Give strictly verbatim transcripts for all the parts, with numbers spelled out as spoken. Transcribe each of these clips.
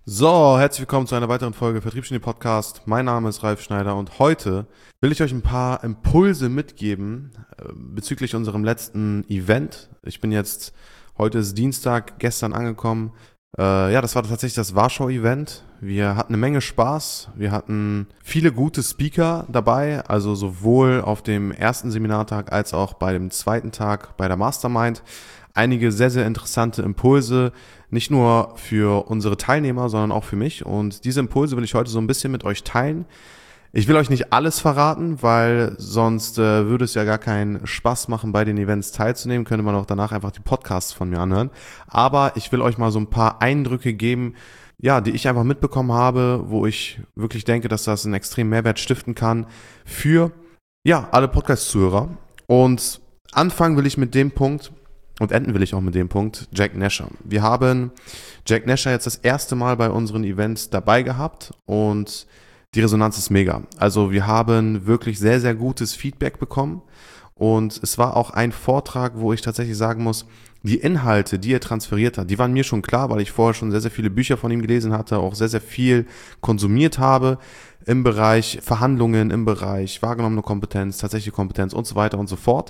So, herzlich willkommen zu einer weiteren Folge Vertriebsgenie Podcast. Mein Name ist Ralf Schneider und heute will ich euch ein paar Impulse mitgeben äh, bezüglich unserem letzten Event. Ich bin jetzt, heute ist Dienstag, gestern angekommen. Äh, ja, das war tatsächlich das Warschau-Event. Wir hatten eine Menge Spaß. Wir hatten viele gute Speaker dabei, also sowohl auf dem ersten Seminartag als auch bei dem zweiten Tag bei der Mastermind. Einige sehr, sehr interessante Impulse, nicht nur für unsere Teilnehmer, sondern auch für mich. Und diese Impulse will ich heute so ein bisschen mit euch teilen. Ich will euch nicht alles verraten, weil sonst äh, würde es ja gar keinen Spaß machen, bei den Events teilzunehmen. Könnte man auch danach einfach die Podcasts von mir anhören. Aber ich will euch mal so ein paar Eindrücke geben, ja, die ich einfach mitbekommen habe, wo ich wirklich denke, dass das einen extremen Mehrwert stiften kann für, ja, alle Podcast-Zuhörer. Und anfangen will ich mit dem Punkt, und enden will ich auch mit dem Punkt, Jack Nasher. Wir haben Jack Nasher jetzt das erste Mal bei unseren Events dabei gehabt und die Resonanz ist mega. Also wir haben wirklich sehr, sehr gutes Feedback bekommen und es war auch ein Vortrag, wo ich tatsächlich sagen muss, die Inhalte, die er transferiert hat, die waren mir schon klar, weil ich vorher schon sehr, sehr viele Bücher von ihm gelesen hatte, auch sehr, sehr viel konsumiert habe im Bereich Verhandlungen, im Bereich wahrgenommene Kompetenz, tatsächliche Kompetenz und so weiter und so fort.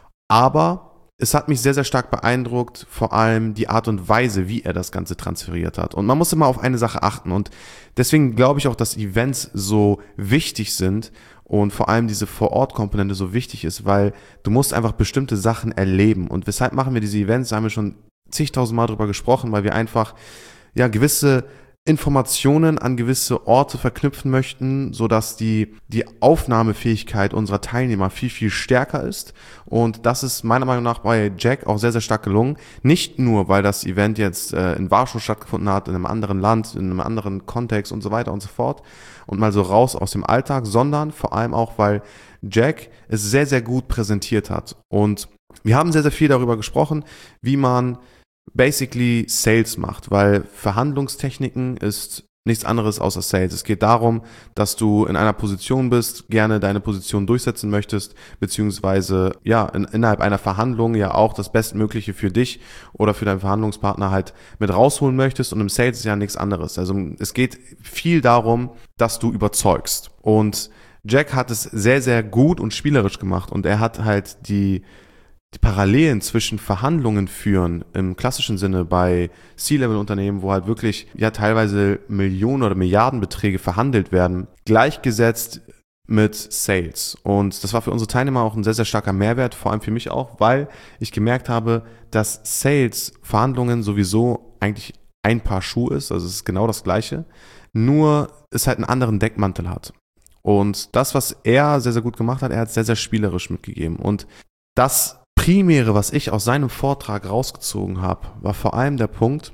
Aber es hat mich sehr, sehr stark beeindruckt, vor allem die Art und Weise, wie er das Ganze transferiert hat. Und man muss immer auf eine Sache achten. Und deswegen glaube ich auch, dass Events so wichtig sind und vor allem diese Vor-Ort-Komponente so wichtig ist, weil du musst einfach bestimmte Sachen erleben. Und weshalb machen wir diese Events? Da haben wir schon zigtausend Mal drüber gesprochen, weil wir einfach ja gewisse Informationen an gewisse Orte verknüpfen möchten, sodass die, die Aufnahmefähigkeit unserer Teilnehmer viel, viel stärker ist. Und das ist meiner Meinung nach bei Jack auch sehr, sehr stark gelungen. Nicht nur, weil das Event jetzt äh, in Warschau stattgefunden hat, in einem anderen Land, in einem anderen Kontext und so weiter und so fort und mal so raus aus dem Alltag, sondern vor allem auch, weil Jack es sehr, sehr gut präsentiert hat. Und wir haben sehr, sehr viel darüber gesprochen, wie man basically Sales macht, weil Verhandlungstechniken ist nichts anderes außer Sales. Es geht darum, dass du in einer Position bist, gerne deine Position durchsetzen möchtest, beziehungsweise ja in, innerhalb einer Verhandlung ja auch das Bestmögliche für dich oder für deinen Verhandlungspartner halt mit rausholen möchtest, und im Sales ist ja nichts anderes. Also es geht viel darum, dass du überzeugst, und Jack hat es sehr, sehr gut und spielerisch gemacht, und er hat halt die Die Parallelen zwischen Verhandlungen führen im klassischen Sinne bei C-Level-Unternehmen, wo halt wirklich ja teilweise Millionen oder Milliardenbeträge verhandelt werden, gleichgesetzt mit Sales. Und das war für unsere Teilnehmer auch ein sehr, sehr starker Mehrwert, vor allem für mich auch, weil ich gemerkt habe, dass Sales Verhandlungen sowieso eigentlich ein Paar Schuhe ist, also es ist genau das Gleiche, nur es halt einen anderen Deckmantel hat. Und das, was er sehr, sehr gut gemacht hat, er hat es sehr, sehr spielerisch mitgegeben. Und das Primäre, was ich aus seinem Vortrag rausgezogen habe, war vor allem der Punkt,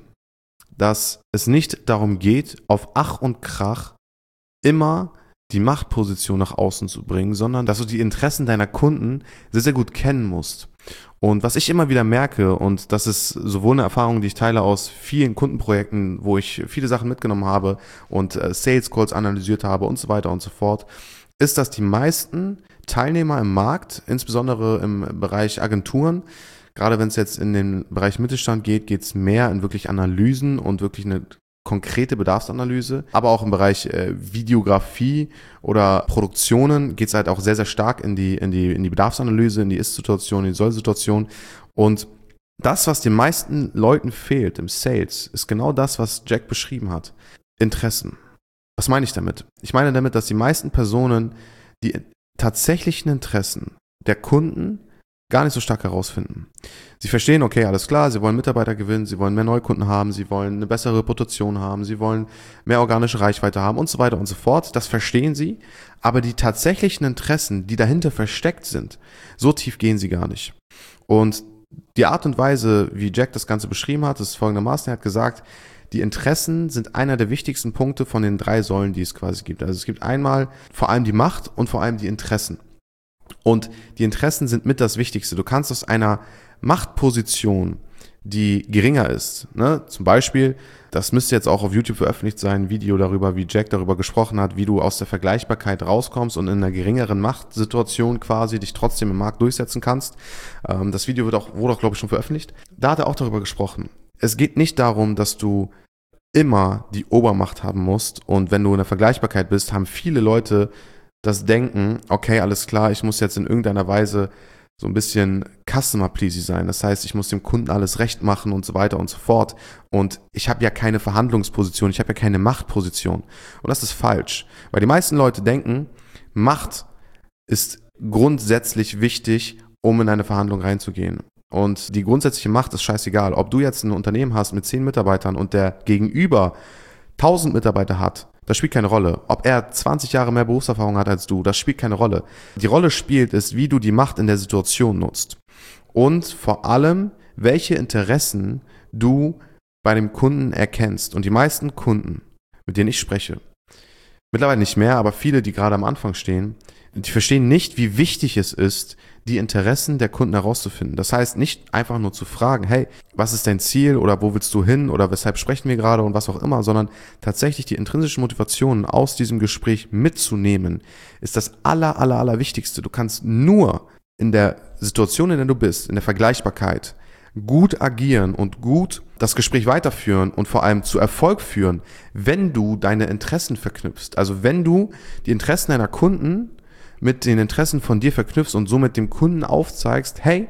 dass es nicht darum geht, auf Ach und Krach immer die Machtposition nach außen zu bringen, sondern dass du die Interessen deiner Kunden sehr, sehr gut kennen musst. Und was ich immer wieder merke, und das ist sowohl eine Erfahrung, die ich teile aus vielen Kundenprojekten, wo ich viele Sachen mitgenommen habe und Sales Calls analysiert habe und so weiter und so fort, ist, dass die meisten Teilnehmer im Markt, insbesondere im Bereich Agenturen, gerade wenn es jetzt in den Bereich Mittelstand geht, geht es mehr in wirklich Analysen und wirklich eine konkrete Bedarfsanalyse. Aber auch im Bereich äh, Videografie oder Produktionen geht es halt auch sehr, sehr stark in die, in die, in die Bedarfsanalyse, in die Ist-Situation, in die Soll-Situation. Und das, was den meisten Leuten fehlt im Sales, ist genau das, was Jack beschrieben hat. Interessen. Was meine ich damit? Ich meine damit, dass die meisten Personen die tatsächlichen Interessen der Kunden gar nicht so stark herausfinden. Sie verstehen, okay, alles klar, sie wollen Mitarbeiter gewinnen, sie wollen mehr Neukunden haben, sie wollen eine bessere Reputation haben, sie wollen mehr organische Reichweite haben und so weiter und so fort. Das verstehen sie, aber die tatsächlichen Interessen, die dahinter versteckt sind, so tief gehen sie gar nicht. Und die Art und Weise, wie Jack das Ganze beschrieben hat, ist folgendermaßen: Er hat gesagt, die Interessen sind einer der wichtigsten Punkte von den drei Säulen, die es quasi gibt. Also es gibt einmal vor allem die Macht und vor allem die Interessen. Und die Interessen sind mit das Wichtigste. Du kannst aus einer Machtposition, die geringer ist, ne, zum Beispiel, das müsste jetzt auch auf YouTube veröffentlicht sein, ein Video darüber, wie Jack darüber gesprochen hat, wie du aus der Vergleichbarkeit rauskommst und in einer geringeren Machtsituation quasi dich trotzdem im Markt durchsetzen kannst. Das Video wird auch, wurde auch, glaube ich, schon veröffentlicht. Da hat er auch darüber gesprochen. Es geht nicht darum, dass du immer die Obermacht haben musst. Und wenn du in der Vergleichbarkeit bist, haben viele Leute das Denken, okay, alles klar, ich muss jetzt in irgendeiner Weise so ein bisschen Customer-Pleasy sein. Das heißt, ich muss dem Kunden alles recht machen und so weiter und so fort. Und ich habe ja keine Verhandlungsposition, ich habe ja keine Machtposition. Und das ist falsch, weil die meisten Leute denken, Macht ist grundsätzlich wichtig, um in eine Verhandlung reinzugehen. Und die grundsätzliche Macht ist scheißegal. Ob du jetzt ein Unternehmen hast mit zehn Mitarbeitern und der Gegenüber tausend Mitarbeiter hat, das spielt keine Rolle. Ob er zwanzig Jahre mehr Berufserfahrung hat als du, das spielt keine Rolle. Die Rolle spielt ist, wie du die Macht in der Situation nutzt. Und vor allem, welche Interessen du bei dem Kunden erkennst. Und die meisten Kunden, mit denen ich spreche, mittlerweile nicht mehr, aber viele, die gerade am Anfang stehen, die verstehen nicht, wie wichtig es ist, die Interessen der Kunden herauszufinden. Das heißt, nicht einfach nur zu fragen, hey, was ist dein Ziel oder wo willst du hin oder weshalb sprechen wir gerade und was auch immer, sondern tatsächlich die intrinsischen Motivationen aus diesem Gespräch mitzunehmen, ist das aller, aller, aller Wichtigste. Du kannst nur in der Situation, in der du bist, in der Vergleichbarkeit, gut agieren und gut das Gespräch weiterführen und vor allem zu Erfolg führen, wenn du deine Interessen verknüpfst. Also wenn du die Interessen deiner Kunden mit den Interessen von dir verknüpfst und somit dem Kunden aufzeigst, hey,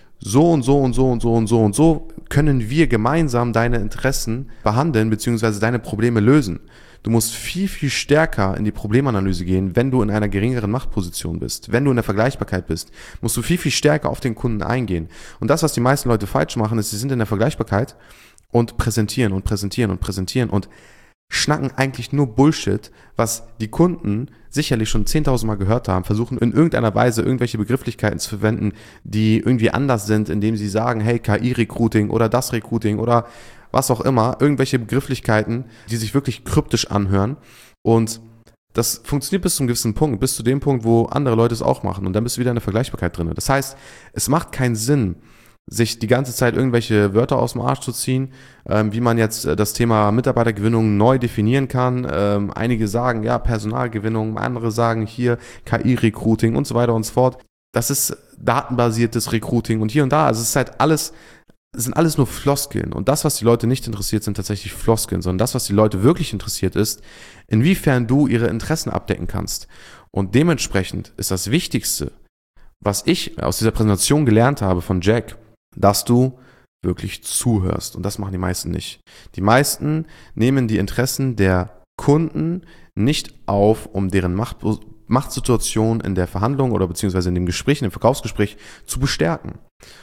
so und so und so und so und so und so können wir gemeinsam deine Interessen behandeln bzw. deine Probleme lösen. Du musst viel, viel stärker in die Problemanalyse gehen, wenn du in einer geringeren Machtposition bist. Wenn du in der Vergleichbarkeit bist, musst du viel, viel stärker auf den Kunden eingehen. Und das, was die meisten Leute falsch machen, ist, sie sind in der Vergleichbarkeit und präsentieren und präsentieren und präsentieren und schnacken eigentlich nur Bullshit, was die Kunden sicherlich schon zehntausend Mal gehört haben, versuchen in irgendeiner Weise irgendwelche Begrifflichkeiten zu verwenden, die irgendwie anders sind, indem sie sagen, hey, K I-Recruiting oder das Recruiting oder was auch immer, irgendwelche Begrifflichkeiten, die sich wirklich kryptisch anhören, und das funktioniert bis zu einem gewissen Punkt, bis zu dem Punkt, wo andere Leute es auch machen, und dann bist du wieder in der Vergleichbarkeit drin. Das heißt, es macht keinen Sinn, sich die ganze Zeit irgendwelche Wörter aus dem Arsch zu ziehen, ähm, wie man jetzt das Thema Mitarbeitergewinnung neu definieren kann. Ähm, einige sagen, ja, Personalgewinnung, andere sagen hier K I-Recruiting und so weiter und so fort. Das ist datenbasiertes Recruiting und hier und da. Also es ist halt alles, es sind alles nur Floskeln. Und das, was die Leute nicht interessiert, sind tatsächlich Floskeln, sondern das, was die Leute wirklich interessiert, ist, inwiefern du ihre Interessen abdecken kannst. Und dementsprechend ist das Wichtigste, was ich aus dieser Präsentation gelernt habe von Jack, dass du wirklich zuhörst. Und das machen die meisten nicht. Die meisten nehmen die Interessen der Kunden nicht auf, um deren Macht, Machtsituation in der Verhandlung oder beziehungsweise in dem Gespräch, in dem Verkaufsgespräch zu bestärken.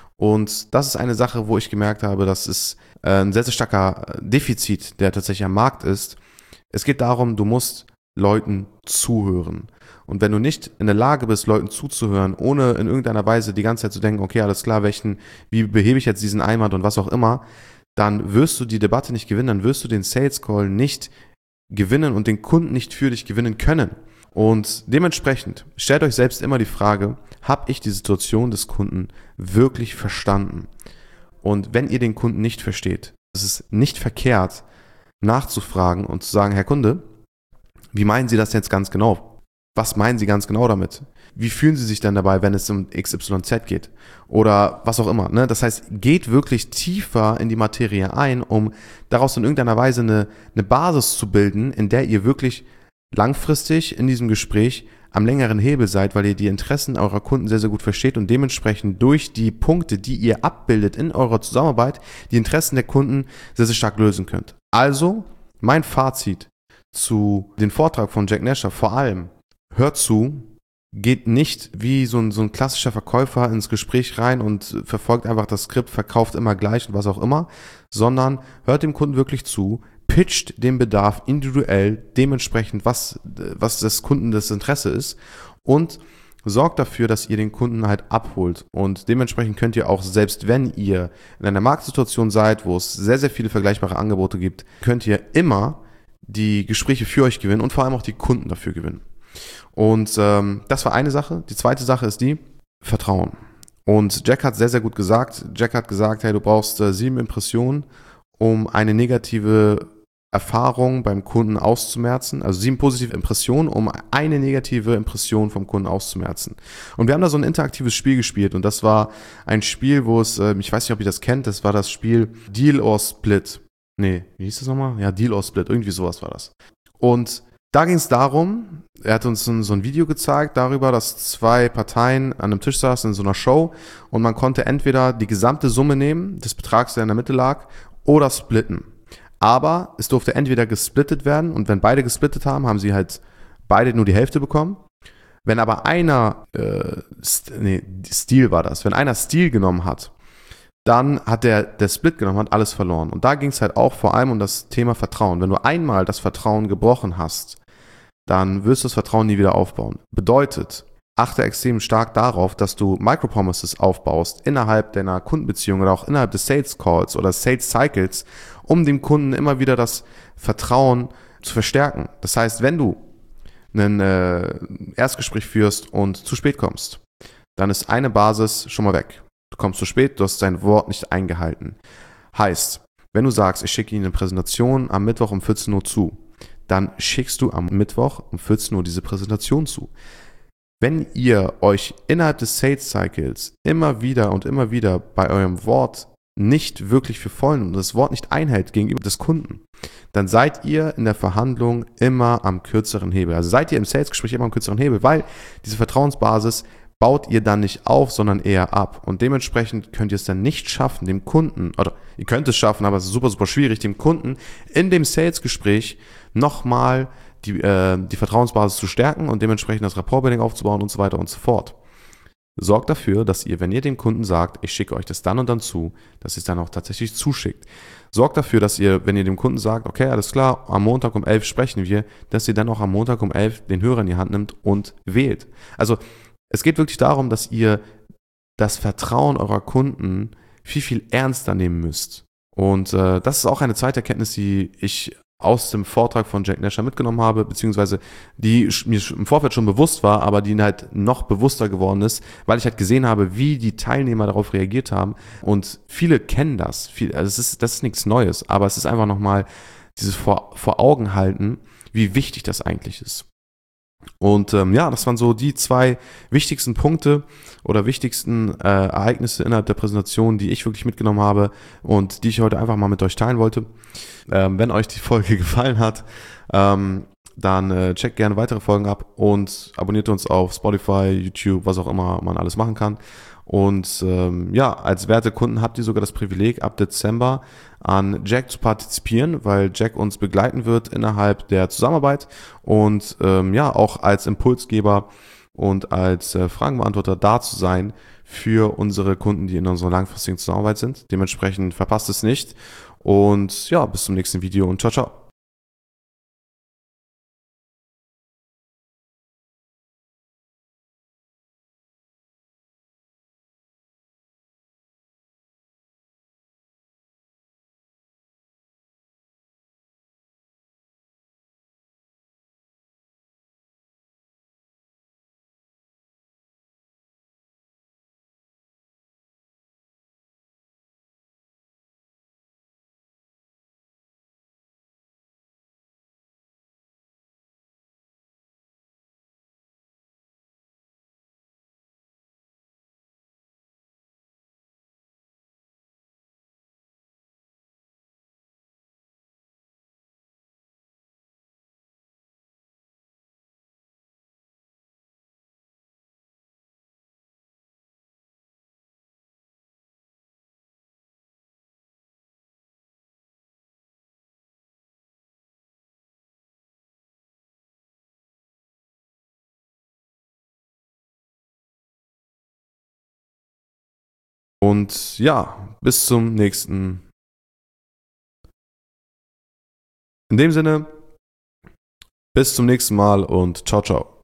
Und das ist eine Sache, wo ich gemerkt habe, dass es ein sehr, sehr starker Defizit, der tatsächlich am Markt ist. Es geht darum, du musst Leuten zuhören. Und wenn du nicht in der Lage bist, Leuten zuzuhören, ohne in irgendeiner Weise die ganze Zeit zu denken, okay, alles klar, welchen, wie behebe ich jetzt diesen Einwand und was auch immer, dann wirst du die Debatte nicht gewinnen, dann wirst du den Sales Call nicht gewinnen und den Kunden nicht für dich gewinnen können. Und dementsprechend stellt euch selbst immer die Frage, habe ich die Situation des Kunden wirklich verstanden? Und wenn ihr den Kunden nicht versteht, ist es nicht verkehrt, nachzufragen und zu sagen, Herr Kunde, wie meinen Sie das jetzt ganz genau? Was meinen Sie ganz genau damit? Wie fühlen Sie sich denn dabei, wenn es um X Y Z geht? Oder was auch immer. Ne? Das heißt, geht wirklich tiefer in die Materie ein, um daraus in irgendeiner Weise eine, eine Basis zu bilden, in der ihr wirklich langfristig in diesem Gespräch am längeren Hebel seid, weil ihr die Interessen eurer Kunden sehr, sehr gut versteht und dementsprechend durch die Punkte, die ihr abbildet in eurer Zusammenarbeit, die Interessen der Kunden sehr, sehr stark lösen könnt. Also, mein Fazit zu dem Vortrag von Jack Nasher, vor allem, hört zu, geht nicht wie so ein, so ein klassischer Verkäufer ins Gespräch rein und verfolgt einfach das Skript, verkauft immer gleich und was auch immer, sondern hört dem Kunden wirklich zu, pitcht den Bedarf individuell dementsprechend, was, was des Kunden das Interesse ist, und sorgt dafür, dass ihr den Kunden halt abholt. Und dementsprechend könnt ihr auch, selbst wenn ihr in einer Marktsituation seid, wo es sehr, sehr viele vergleichbare Angebote gibt, könnt ihr immer die Gespräche für euch gewinnen und vor allem auch die Kunden dafür gewinnen. Und ähm, das war eine Sache. Die zweite Sache ist die Vertrauen. Und Jack hat sehr, sehr gut gesagt. Jack hat gesagt, hey, du brauchst äh, sieben Impressionen, um eine negative Erfahrung beim Kunden auszumerzen. Also sieben positive Impressionen, um eine negative Impression vom Kunden auszumerzen. Und wir haben da so ein interaktives Spiel gespielt. Und das war ein Spiel, wo es, äh, ich weiß nicht, ob ihr das kennt, das war das Spiel Deal or Split. Nee, wie hieß das nochmal? Ja, Deal or Split, irgendwie sowas war das. Und da ging es darum, er hat uns ein, so ein Video gezeigt darüber, dass zwei Parteien an einem Tisch saßen in so einer Show und man konnte entweder die gesamte Summe nehmen, des Betrags, der in der Mitte lag, oder splitten. Aber es durfte entweder gesplittet werden und wenn beide gesplittet haben, haben sie halt beide nur die Hälfte bekommen. Wenn aber einer, äh, st- nee, Steal war das, wenn einer Steal genommen hat, dann hat der, der Split genommen, hat alles verloren. Und da ging es halt auch vor allem um das Thema Vertrauen. Wenn du einmal das Vertrauen gebrochen hast, dann wirst du das Vertrauen nie wieder aufbauen. Bedeutet, achte extrem stark darauf, dass du Micropromises aufbaust innerhalb deiner Kundenbeziehung oder auch innerhalb des Sales Calls oder Sales Cycles, um dem Kunden immer wieder das Vertrauen zu verstärken. Das heißt, wenn du ein äh, Erstgespräch führst und zu spät kommst, dann ist eine Basis schon mal weg. Du kommst zu spät, du hast dein Wort nicht eingehalten. Heißt, wenn du sagst, ich schicke Ihnen eine Präsentation am Mittwoch um vierzehn Uhr zu, dann schickst du am Mittwoch um vierzehn Uhr diese Präsentation zu. Wenn ihr euch innerhalb des Sales Cycles immer wieder und immer wieder bei eurem Wort nicht wirklich für voll und das Wort nicht einhält gegenüber des Kunden, dann seid ihr in der Verhandlung immer am kürzeren Hebel. Also seid ihr im Salesgespräch immer am kürzeren Hebel, weil diese Vertrauensbasis baut ihr dann nicht auf, sondern eher ab. Und dementsprechend könnt ihr es dann nicht schaffen, dem Kunden, oder ihr könnt es schaffen, aber es ist super, super schwierig, dem Kunden in dem Salesgespräch nochmal die, äh, die Vertrauensbasis zu stärken und dementsprechend das Rapport-Building aufzubauen und so weiter und so fort. Sorgt dafür, dass ihr, wenn ihr dem Kunden sagt, ich schicke euch das dann und dann zu, dass ihr es dann auch tatsächlich zuschickt. Sorgt dafür, dass ihr, wenn ihr dem Kunden sagt, okay, alles klar, am Montag um elf sprechen wir, dass ihr dann auch am Montag um elf den Hörer in die Hand nimmt und wählt. Also es geht wirklich darum, dass ihr das Vertrauen eurer Kunden viel, viel ernster nehmen müsst. Und äh, das ist auch eine Zeiterkenntnis, die ich aus dem Vortrag von Jack Nasher mitgenommen habe, beziehungsweise die mir im Vorfeld schon bewusst war, aber die halt noch bewusster geworden ist, weil ich halt gesehen habe, wie die Teilnehmer darauf reagiert haben. Und viele kennen das. Viel, also es ist, das ist nichts Neues, aber es ist einfach nochmal dieses vor, vor Augen halten, wie wichtig das eigentlich ist. Und ähm, ja, das waren so die zwei wichtigsten Punkte oder wichtigsten äh, Ereignisse innerhalb der Präsentation, die ich wirklich mitgenommen habe und die ich heute einfach mal mit euch teilen wollte. Ähm, wenn euch die Folge gefallen hat, ähm, dann äh, checkt gerne weitere Folgen ab und abonniert uns auf Spotify, YouTube, was auch immer man alles machen kann. Und ähm, ja, als Wertekunden habt ihr sogar das Privileg, ab Dezember an Jack zu partizipieren, weil Jack uns begleiten wird innerhalb der Zusammenarbeit und ähm, ja, auch als Impulsgeber und als äh, Fragenbeantworter da zu sein für unsere Kunden, die in unserer langfristigen Zusammenarbeit sind. Dementsprechend verpasst es nicht und ja, bis zum nächsten Video und ciao, ciao. Und ja, bis zum nächsten. In dem Sinne, bis zum nächsten Mal und ciao, ciao.